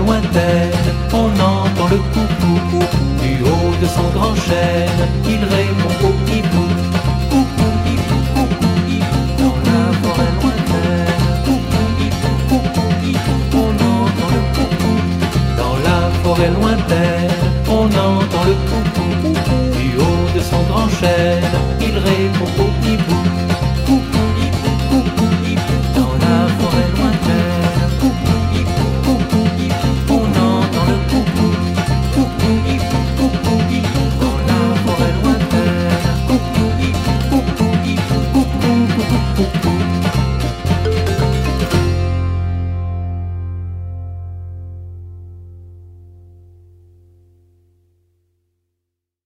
lointaine, on entend le coucou. Du haut de son grand chêne, il répond au hibou. Coucou, hibou, coucou, hibou, dans la forêt lointaine. Coucou, hibou, coucou, hibou, on entend le coucou. Dans la forêt lointaine, on entend le coucou. Du haut de son grand chêne, il répond au hibou. Coucou, hibou, coucou, hibou, dans la forêt lointaine. Coucou, hibou, coucou, hibou, on entend le coucou. Coucou, hibou, coucou, hibou, dans la forêt lointaine. Coucou, hibou, coucou, hibou, coucou, coucou, coucou.